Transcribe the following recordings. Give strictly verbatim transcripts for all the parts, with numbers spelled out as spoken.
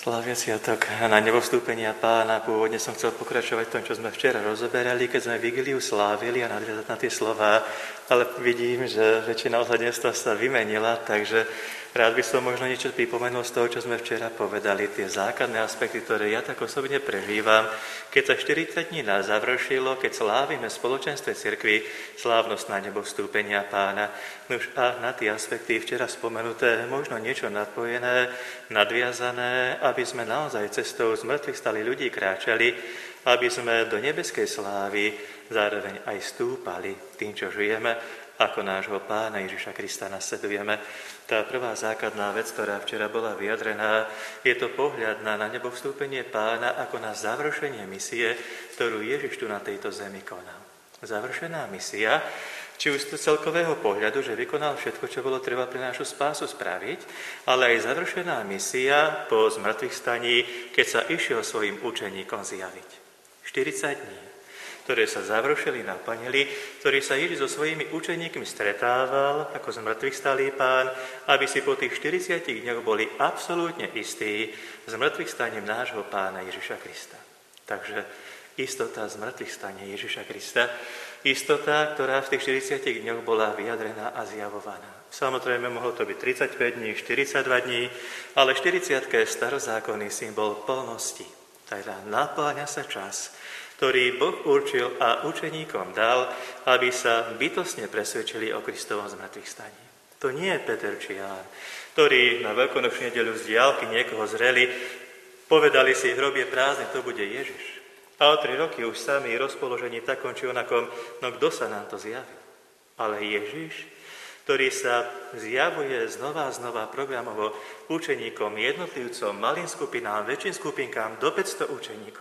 Slávia sviatok na nebovstúpenia Pána. Pôvodne som chcel pokračovať v tom, čo sme včera rozoberali, keď sme vigiliu slávili a nadviazať na tie slová, ale vidím, že väčšina ohľadenstva sa vymenila, takže rád by som možno niečo pripomenul z toho, čo sme včera povedali, tie základné aspekty, ktoré ja tak osobne prežívam, keď sa štyridsať dní nás završilo, keď slávime v spoločenstve cirkvi slávnosť na nebovstúpenia Pána. Nuž a na tie aspekty včera spomenuté, možno niečo napojené, nadviazané, aby sme naozaj cestou z mŕtvych stali ľudí kráčali, aby sme do nebeskej slávy zároveň aj stúpali tým, čo žijeme, ako nášho Pána Ježiša Krista nasledujeme. Tá prvá základná vec, ktorá včera bola vyjadrená, je to pohľad na, na nebovstúpenie Pána ako na završenie misie, ktorú Ježiš tu na tejto zemi konal. Završená misia, či už z celkového pohľadu, že vykonal všetko, čo bolo treba pre našu spásu spraviť, ale aj završená misia po zmrtvých staní, keď sa išiel svojim učeníkom zjaviť. štyridsať dní, ktoré sa završili, naplnili, ktorý sa Ježiš so svojimi učeníkmi stretával, ako z mŕtvych stalý Pán, aby si po tých štyridsiatich dňoch boli absolútne istí s mŕtvych staním nášho Pána Ježiša Krista. Takže istota z mŕtvych stania Ježiša Krista, istota, ktorá v tých štyridsiatich dňoch bola vyjadrená a zjavovaná. Samozrejme, mohlo to byť tridsaťpäť dní, štyridsaťdva dní, ale štyridsiatka je starozákonný symbol plnosti. Teda napĺňa sa čas, ktorý Boh určil a učeníkom dal, aby sa bytostne presvedčili o Kristovom zmrtvých staní. To nie je Peter či Ján, ktorí na veľkonočnú nedeľu z diaľky niekoho zreli, povedali si, hrob je prázdny, to bude Ježiš. A o tri roky už sami rozpoložení takom či onakom, no kto sa nám to zjavil? Ale Ježiš, ktorý sa zjavuje znova a znova programovo učeníkom, jednotlivcom, malým skupinám, väčším skupinkám, do päťsto učeníkov.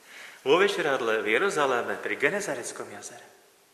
Vo večeradle v Jeruzaléme pri Genezareckom jazere.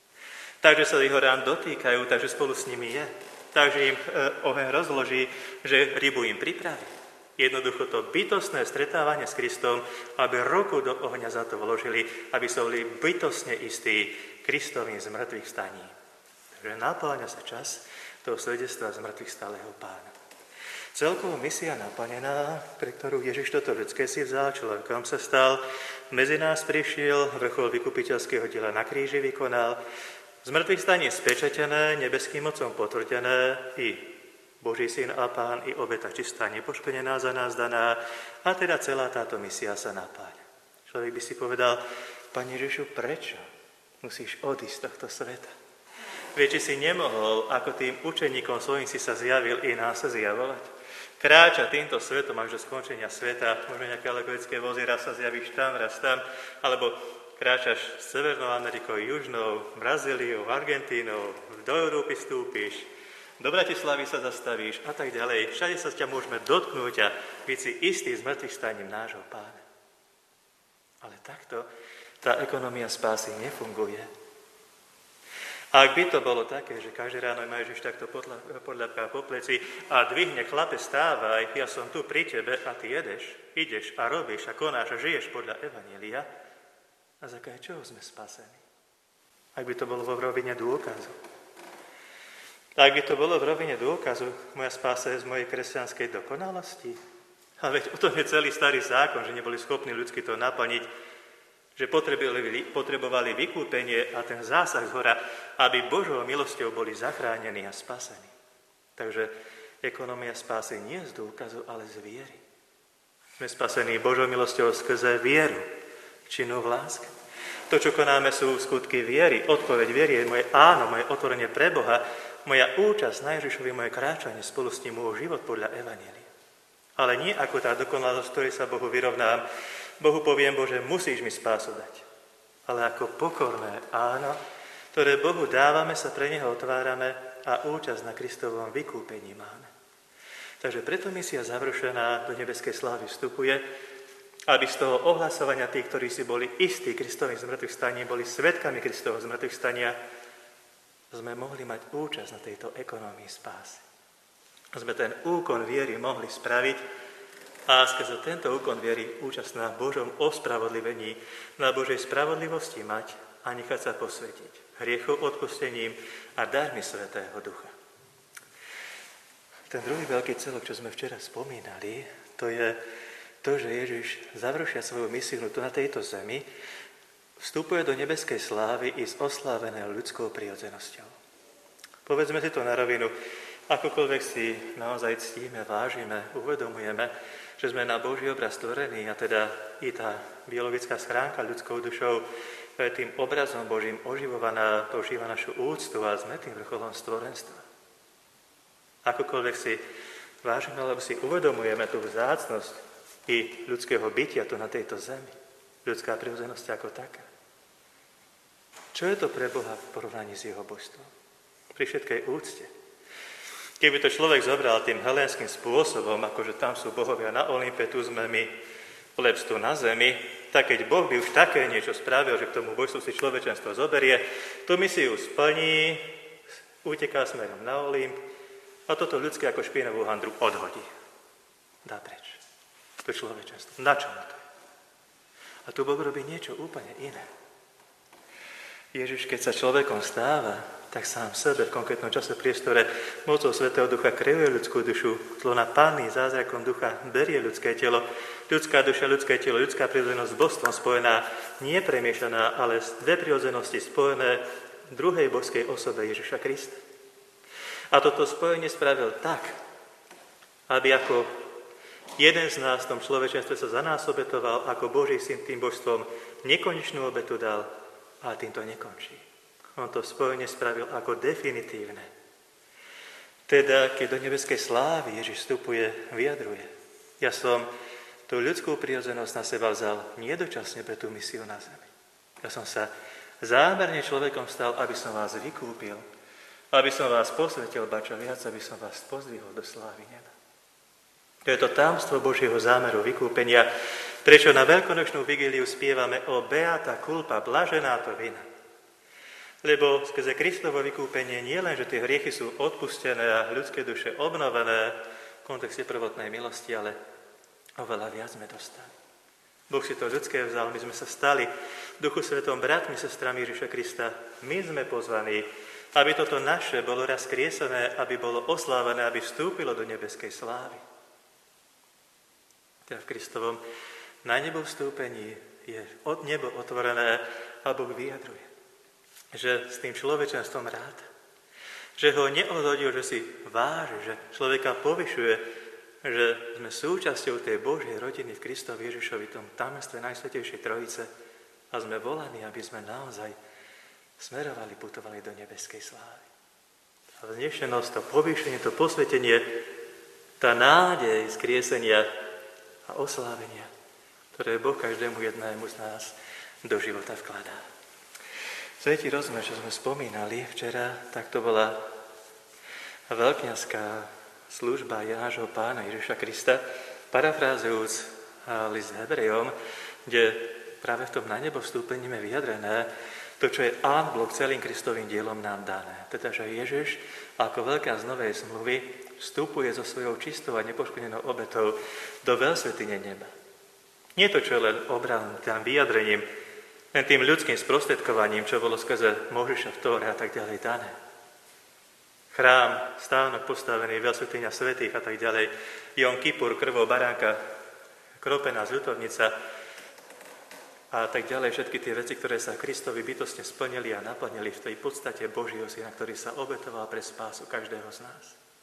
Takže sa jeho rán dotýkajú, takže spolu s nimi je. Takže im e, oheň rozloží, že rybu im pripraví. Jednoducho to bytostné stretávanie s Kristom, aby ruku do ohňa za to vložili, aby sa boli bytostne istí Kristovým z mŕtvych staní. Takže napĺňa sa čas toho svedectva z mŕtvych stáleho Pána. Celkovo misia naplnená, pre ktorú Ježiš toto ľudské si vzal, človekom sa stal, medzi nás prišiel, vrchol vykupiteľského diela na kríži vykonal, z mŕtvych staní spečatené, nebeským mocom potvrdené, i Boží syn a Pán, i obeta čistá, nepoškvrnená za nás daná, a teda celá táto misia sa napáľa. Človek by si povedal, Pane Ježišu, prečo musíš odísť z tohto sveta? Vie, či si nemohol, ako tým učeníkom svojim si sa zjavil, i nás sa zjavovať? Kráča týmto svetom až do skončenia sveta, možno nejaké alegorické vozy, raz sa zjavíš tam, raz tam, alebo kráčaš s Severnou Amerikou, Južnou, Brazíliou, Argentínou, do Európy vstúpiš, do Bratislavy sa zastavíš a tak ďalej. Všade sa ťa môžeme dotknúť a byť si istý s mŕtvych staním nášho Pána. Ale takto tá ekonomia spásy nefunguje. Ak by to bolo také, že každé ráno ma Ježiš takto podľapká po pleci a dvihne, chlape, stávaj, ja som tu pri tebe a ty jedeš, ideš a robíš a konáš a žiješ podľa Evanjelia, a za čoho sme spasení? Ak by to bolo vo rovine dôkazu. Ak by to bolo v rovine dôkazu, moja spása je z mojej kresťanskej dokonalosti. A veď o tom je celý starý zákon, že neboli schopní ľudsky to naplniť, že potrebovali, potrebovali vykúpenie a ten zásah zhora, aby Božou milosťou boli zachránení a spasení. Takže ekonomia spásy nie z dôkazu, ale z viery. Sme spasení Božou milosťou skrze vieru, činu v láske. To, čo konáme, sú skutky viery. Odpoveď viery je moje áno, moje otvorenie pre Boha, moja účasť na Ježišovi, moje kráčanie spolu s ním, môj život podľa Evanjelia. Ale nie ako tá dokonalosť, ktorej sa Bohu vyrovnám. Bohu poviem, Bože, musíš mi spásu dať. Ale ako pokorné áno, ktoré Bohu dávame, sa pre Neho otvárame a účasť na Kristovom vykúpení máme. Takže preto misia završená do nebeskej slávy vstupuje, aby z toho ohlasovania tých, ktorí si boli istí Kristovým zmrtvých staní, boli svedkami Kristovho zmrtvých stania, sme mohli mať účasť na tejto ekonomii spásy. Sme ten úkon viery mohli spraviť a skrze tento úkon viery účasť na Božom ospravodlivení, na Božej spravodlivosti mať a nechať sa posvetiť hriechov odpustením a darmi Svätého Ducha. Ten druhý veľký celok, čo sme včera spomínali, to je to to, že Ježiš završia svoju misiu tu na tejto zemi, vstupuje do nebeskej slávy i s oslávenou ľudskou prirodzenosťou. Povedzme si to na rovinu, akokoľvek si naozaj ctíme, vážime, uvedomujeme, že sme na Boží obraz stvorení a teda i tá biologická schránka ľudskou dušou tým obrazom Božím oživovaná, používa našu úctu a sme tým vrcholom stvorenstva. Akokoľvek si vážime, alebo si uvedomujeme tú vzácnosť i ľudského bytia tu na tejto zemi, ľudská prirodzenosť ako taká. Čo je to pre Boha v porovnaní s jeho božstvom? Pri všetkej úcte. Keby to človek zobral tým helénskym spôsobom, akože tam sú bohovia na Olympe, tu sme my, plebs tu na zemi, tak keď Boh by už také niečo spravil, že k tomu božstvu si človečenstvo zoberie, tú misiu splní, uteká smerom na Olymp a toto ľudské ako špinavú handru odhodí. Dá preč. To človečenstvo. Na čo mu to je? A tu Boh robí niečo úplne iné. Ježiš, keď sa človekom stáva, tak sám sebe v konkrétnom čase priestore mocou Svätého Ducha kreuje ľudskú dušu, zlona Panny zázrakom ducha berie ľudské telo, ľudská duša, ľudské telo, ľudská prirodzenosť s božstvom spojená, nie premiešaná, ale dve prirodzenosti spojené v druhej božskej osobe Ježiša Krista. A toto spojenie spravil tak, aby ako jeden z nás v tom človečenstve sa za nás obetoval, ako Boží syn tým božstvom nekonečnú obetu dal, ale tým to nekončí. On to spojenie spravil ako definitívne. Teda, keď do nebeskej slávy Ježiš vstupuje, vyjadruje. Ja som tú ľudskú prirodzenosť na seba vzal niedočasne pre tú misiu na zemi. Ja som sa zámerne človekom stal, aby som vás vykúpil, aby som vás posvetil, ba čo viac, aby som vás pozdvihol do slávy neba. To je to tajomstvo Božieho zámeru vykúpenia, prečo na veľkonočnú vigíliu spievame o beata culpa, blažená to vina. Lebo skrze Kristovo vykúpenie nie len, že tie hriechy sú odpustené a ľudské duše obnovené v kontexte prvotnej milosti, ale oveľa viac sme dostali. Boh si to ľudské vzal, my sme sa stali v Duchu Svetom bratmi, sestrami Ježiša Krista. My sme pozvaní, aby toto naše bolo raz kriesené, aby bolo oslávené, aby vstúpilo do nebeskej slávy. Teda v Kristovom na nebo vstúpení je od nebo otvorené a Boh vyjadruje, že s tým človečenstvom rád, že ho neodhodil, že si váži, že človeka povyšuje, že sme súčasťou tej Božej rodiny v Kristovi Ježišovi, tom tajomstve Najsvätejšej Trojice a sme volaní, aby sme naozaj smerovali, putovali do nebeskej slávy. A vznešenosť, to povýšenie, to posvetenie, tá nádej skriesenia a oslávenia, ktoré Boh každému jednému z nás do života vkladá. Svätý rozmer, čo sme spomínali včera, tak to bola veľkňazská služba nášho Pána Ježiša Krista, parafrázujúc list Hebrejom, kde práve v tom na nebo vstúpení je vyjadrené to, čo je en bloc celým Kristovým dielom nám dané. Teda, že Ježiš ako veľkňaz novej zmluvy vstupuje so svojou čistou a nepoškodenou obetou do veľsvätyne neba. Nie to, čo je len obrazom, tým vyjadrením, len tým ľudským sprostredkovaním, čo bolo skrze Mojžiša v Tóre a tak ďalej dané. Chrám, stánok postavený, veľsvätyňa svätých a tak ďalej, Jom Kipur, krvou baránka, kropená zľutovnica a tak ďalej, všetky tie veci, ktoré sa Kristovi bytostne splnili a naplnili v tej podstate Božieho Syna, ktorý sa obetoval pre spásu každého z nás.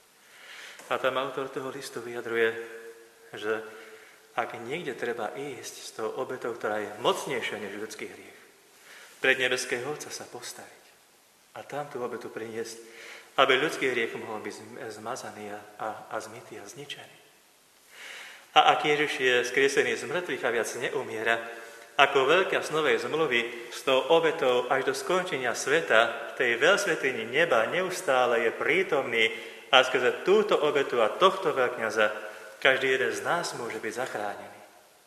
A tam autor toho listu vyjadruje, že ak niekde treba ísť s tou obetou, ktorá je mocnejšia než ľudský hriech, pred nebeského Otca sa postaviť a tam tú obetu priniesť, aby ľudský hriech mohol byť zmazaný a, a, a zmytý a zničený. A ak Ježiš je skriesený z mŕtvych a viac neumiera, ako veľkňaz novej zmluvy s tou obetou až do skončenia sveta, v tej veľsvätyni neba neustále je prítomný a skrze túto obetu a tohto veľkňaza každý jeden z nás môže byť zachránený.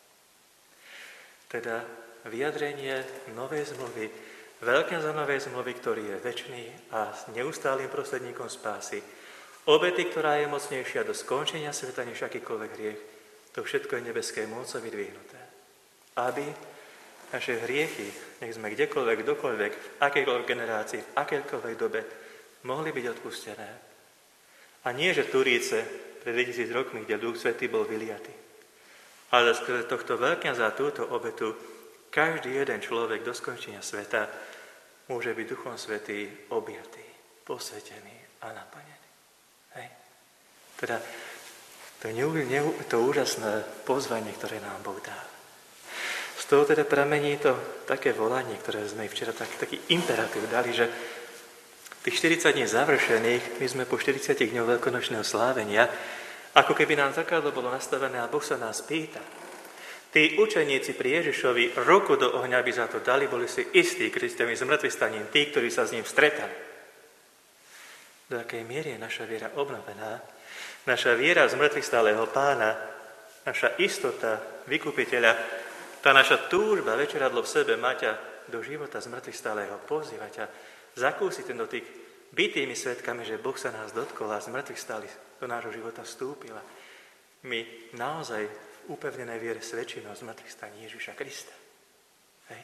Teda vyjadrenie novej zmluvy, veľkňaza novej zmluvy, ktorý je večný a neustálým prostredníkom spásy, obety, ktorá je mocnejšia do skončenia sveta než akýkoľvek hriech, to všetko je nebeské mocou vydvihnuté. Aby naše hriechy, nech sme kdekoľvek, kdokoľvek, v akejkoľvek generácii, v akejkoľvek dobe, mohli byť odpustené. A nie, že Turíce pred dvetisíc rokmi, kde Duch Svätý bol vyliatý. Ale skrze tohto veľkňaza túto obetu každý jeden človek do skončenia sveta môže byť Duchom Svätým objatý, posvetený a naplnený. Hej. Teda to, ne, ne, to úžasné pozvanie, ktoré nám Boh dá. Z toho teda pramení to také volanie, ktoré sme včera tak, taký imperatív dali, že tých štyridsať dní završených, my sme po štyridsiatich dňoch veľkonočného slávenia, ako keby nám zrkadlo bolo nastavené a Boh sa nás pýta. Tí učeníci pri Ježišovi ruku do ohňa by za to dali, boli si istí Kristovým zmŕtvychvstaním, tí, ktorí sa s ním stretali. Do akej miery je naša viera obnovená, naša viera v zmŕtvychvstalého Pána, naša istota vykupiteľa, tá naša túžba večeradlo v sebe mať ťa do života zmŕtvychvstalého, pozývať ťa, zakúsiť ten dotyk, byť tými svedkami, že Boh sa nás dotkol a zmŕtvychvstali do nášho života vstúpila. My naozaj v upevnenej viere svedčíme o zmŕtvychvstaní Ježiša Krista. Hej.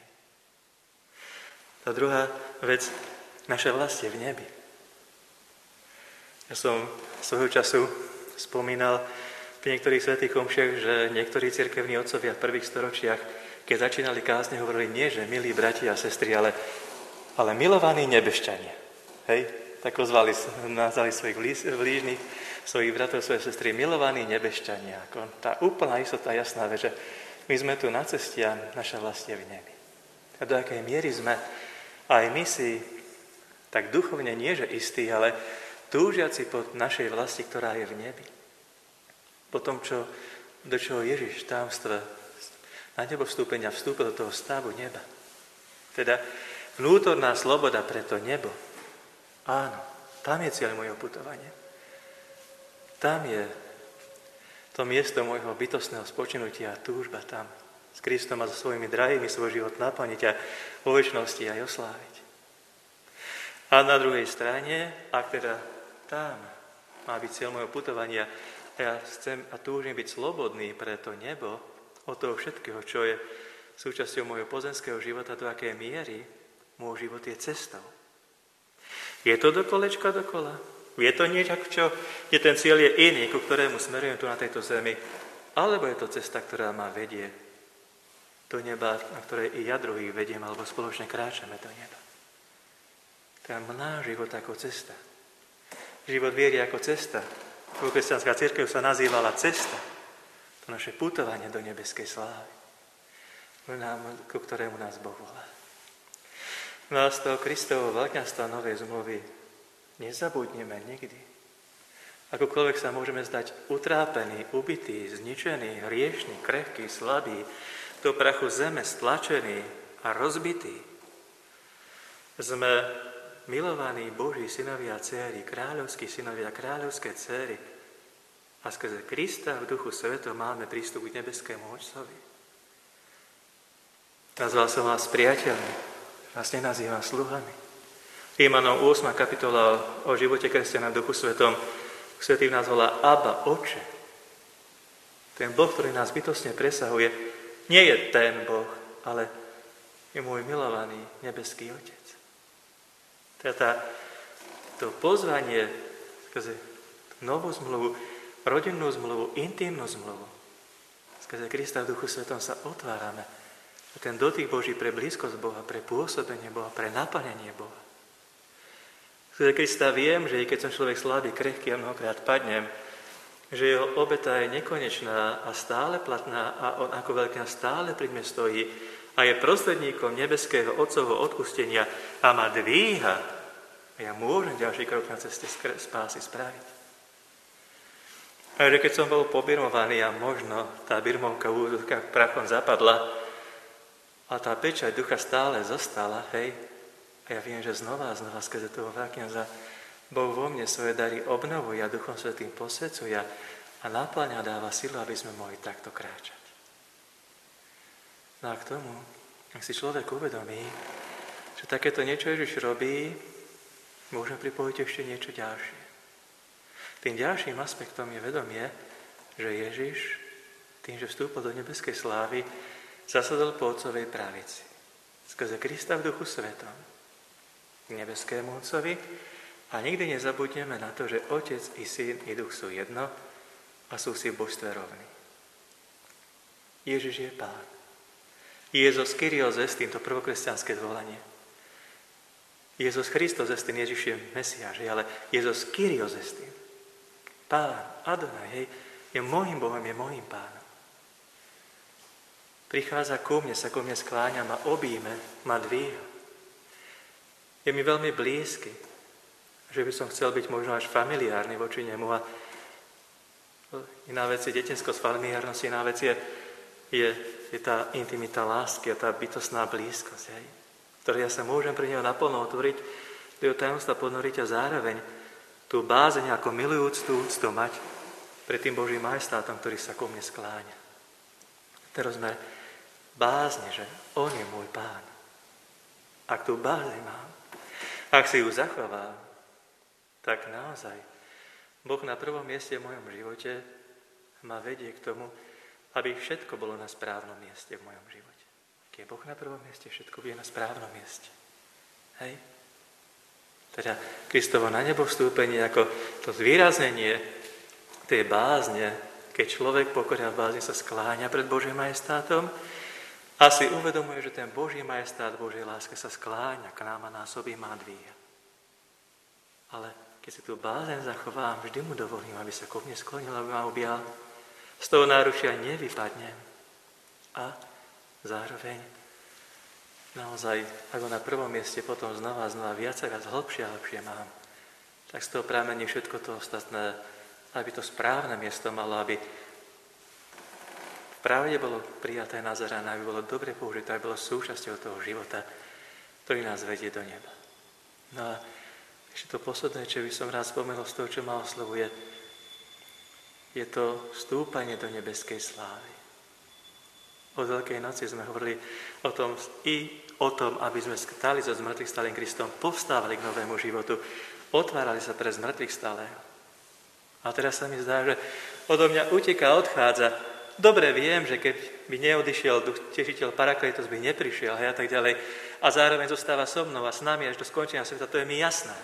Tá druhá vec, naša vlast je v nebi. Ja som svojho času spomínal pri niektorých svätých omšiach, že niektorí cirkevní otcovia v prvých storočiach, keď začínali kázne, hovorili nie, že milí bratia a sestry, ale, ale milovaní nebešťania. Hej? Tak ozvali, nazvali svojich blížnych, svojich bratov, svoje sestry, milovaní nebešťania. Tá úplná istota, jasná vec, že my sme tu na ceste a naša vlast je v nebi. A do akej miery sme aj my si tak duchovne nie, že istí, ale túžiaci po našej vlasti, ktorá je v nebi. Po tom, čo, do čoho Ježiš v tajomstve na nebo vstúpenia vstúpil do toho stavu neba. Teda vnútorná sloboda pre to nebo. Áno, tam je cieľ môjho putovania. Tam je to miesto môjho bytostného spočinutia a túžba tam. S Kristom a so svojimi drahými svoj život naplniť a vo večnosti aj osláviť. A na druhej strane, ak teda tam má byť cieľ môjho putovania, ja chcem a túžim byť slobodný pre to nebo od toho všetkého, čo je súčasťou môjho pozemského života, do akej miery môj život je cestou. Je to do kolečka dokola? Je to niečo, čo je ten cieľ je iný, ku ktorému smerujem tu na tejto zemi? Alebo je to cesta, ktorá ma vedie do neba, na ktorej i ja druhých vediem, alebo spoločne kráčame do neba? To je náš život ako cesta. Život viery ako cesta. Kresťanská cirkev sa nazývala cesta. To naše putovanie do nebeskej slávy, ku ktorému nás Boh volá. No a z toho Kristovho veľkňazstva novej zmluvy nezabudneme nikdy. Akokoľvek sa môžeme zdať utrápení, ubití, zničení, hriešní, krehkí, slabí, do prachu zeme stlačení a rozbití. Sme milovaní Boží synovia a dcéry, kráľovskí synovia, kráľovské dcéry a skrze Krista v Duchu Svetom máme prístup k nebeskému Otcovi. Nazval som vás priateľmi, vás nenazývam sluhami. Rímanom ôsma kapitola o živote kresťana v Duchu Svetom, Svätý nás volá Abba, Oče. Ten Boh, ktorý nás bytostne presahuje, nie je ten Boh, ale je môj milovaný nebeský Otec. Teda to pozvanie skrze novú zmluvu, rodinnú zmluvu, intímnu zmluvu, skrze Krista v Duchu Svetom sa otvárame. Ten dotyk Boží pre blízkosť Boha, pre pôsobenie Boha, pre naplnenie Boha. Skrze Krista viem, že i keď som človek slabý, krehký a mnohokrát padnem, že jeho obeta je nekonečná a stále platná a on ako veľkňaz stále pri mne stojí a je prostredníkom nebeského Otcovho odpustenia a ma dvíha. Ja môžem ďalší krok na ceste spásy spraviť. A že keď som bol pobirmovaný a možno tá birmovka v úvodzovkách prachom zapadla, a tá pečať ducha stále zostala, hej, a ja viem, že znova a znova skrze toho veľkňaza Boh vo mne svoje dary obnovuje a Duchom Svätým posvedzuje a náplňa dáva silu, aby sme mohli takto kráčať. No a k tomu, ak si človek uvedomí, že takéto niečo Ježiš robí, môžem pripojiť ešte niečo ďalšie. Tým ďalším aspektom je vedomie, že Ježiš, tým, že vstúpil do nebeskej slávy, zasadol po Otcovej pravici. Skrze Krista v Duchu Svetom k nebeskému Otcovi a nikdy nezabudneme na to, že Otec i Syn i Duch sú jedno a sú si v božstve rovní. Ježiš je Pán. Jezus Kyrios estin, to prvokresťanské zvolanie. Jezus Christos estin, Ježiš je Mesiáš, ale Jezus Kyrios estin. Pán, Adonaj, hej, je môjim Bohom, je môjim Pánom. Prichádza ku mne, sa ku mne skláňa, ma obíme, ma dvíha. Je mi veľmi blízky, že by som chcel byť možno až familiárny voči nemu. A iná vec je detinskosť, familiárnosť, iná vec je, je, je tá intimita lásky a tá bytostná blízkosť, hej, ktoré ja sa môžem pri neho naplno otvoriť, do jeho tajomstva ponoriť a zároveň tú bázeň ako milujúcu úctu mať pred tým Božím majestátom, ktorý sa ku mne skláňa. Teraz sme bázne, že on je môj Pán. Ak tú bázeň mám, ak si ju zachovám, tak naozaj Boh na prvom mieste v mojom živote ma vedie k tomu, aby všetko bolo na správnom mieste v mojom živote. Keď je Boh na prvom mieste, všetko bude na správnom mieste. Hej? Teda Kristovo na nebo vstúpenie ako to zvýraznenie tej bázne, keď človek pokoria v bázni sa skláňa pred Božím majestátom a si uvedomuje, že ten Boží majestát, Božej láske sa skláňa k nám a nás objíma a dvíha. Ale keď si tú bázeň zachovám, vždy mu dovolím, aby sa ku mne sklonil, aby ma objal. Z toho náručia nevypadnem. A zároveň naozaj, ako na prvom mieste potom znova a znova viac a viac hlbšie a hlbšie mám, tak z toho prámení všetko to ostatné, aby to správne miesto malo, aby v pravde bolo prijaté nazerané, aby bolo dobre použité, aby bolo súčasťou toho života, ktorý nás vedie do neba. No a ešte to posledné, čo by som rád spomenul z toho, čo ma oslovuje, je to vstúpanie do nebeskej slávy. Od Veľkej noci sme hovorili o tom, i o tom, aby sme stali zo zmrtvých stálym Kristom, povstávali k novému životu, otvárali sa pre zmrtvých stálého. A teraz sa mi zdá, že odo mňa uteká, odchádza. Dobre viem, že keď by neodišiel duch tešiteľ Parakletos, by neprišiel, hej, a tak ďalej. A zároveň zostáva so mnou a s nami až do skončenia sveta, to je mi jasné.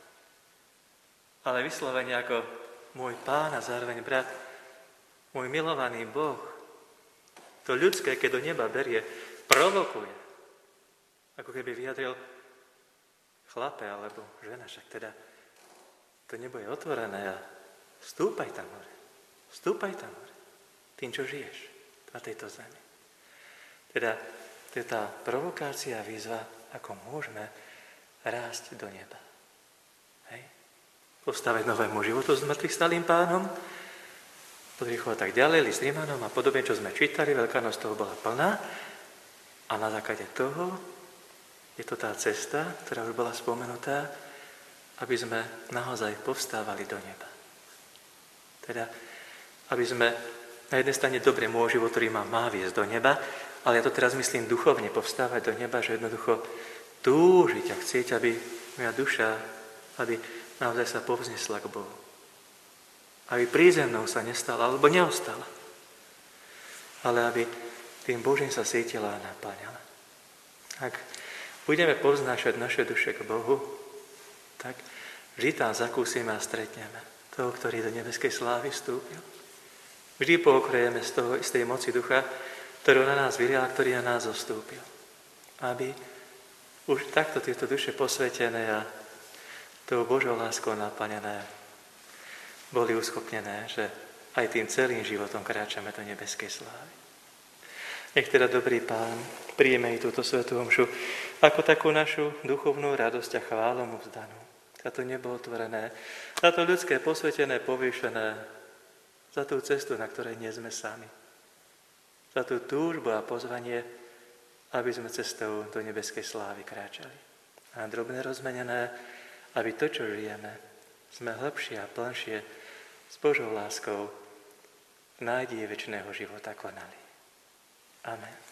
Ale vyslovene ako môj Pán a zároveň brat, môj milovaný Boh, to ľudské, keď do neba berie, provokuje. Ako keby vyjadril chlape alebo žena, však teda to nebo je otvorené a vstúpaj tam hore. Vstúpaj tam hore. Tým, čo žiješ na tejto zemi. Teda to je tá provokácia a výzva, ako môžeme rásť do neba. Hej? Postaviť novému životu s mŕtvych stalým Pánom, podrýchovať tak ďalej, list Rímanom a podobne, čo sme čítali, Veľká noc toho bola plná a na základe toho je to tá cesta, ktorá už bola spomenutá, aby sme naozaj povstávali do neba. Teda, aby sme na jednej strane dobre môj život, ktorý ma má viesť do neba, ale ja to teraz myslím duchovne povstávať do neba, že jednoducho túžiť a chcieť, aby moja duša, aby naozaj sa povznesla k Bohu. Aby prízemnou sa nestala, alebo neostala. Ale aby tým Božím sa cítila a napáňala. Ak budeme povznášať naše duše k Bohu, tak vždy tam zakúsime a stretneme toho, ktorý do nebeskej slávy vstúpil. Vždy pookrejeme z, toho, z tej moci ducha, ktorú na nás vylial, ktorý na nás zostúpil. Aby už takto tieto duše posvetené a tou Božou láskou naplnené boli uschopnené, že aj tým celým životom kráčame do nebeskej slávy. Nech teda dobrý Pán príjme i túto svätú omšu ako takú našu duchovnú radosť a chválu mu vzdanú. Za to nebo otvorené, za to ľudské posvetené, povýšené, za tú cestu, na ktorej nie sme sami. Za tú túžbu a pozvanie, aby sme cestou do nebeskej slávy kráčali. A drobne rozmenené, aby to, čo žijeme, sme hlbšie a plnšie s Božou láskou v nádej večného života konali. Amen.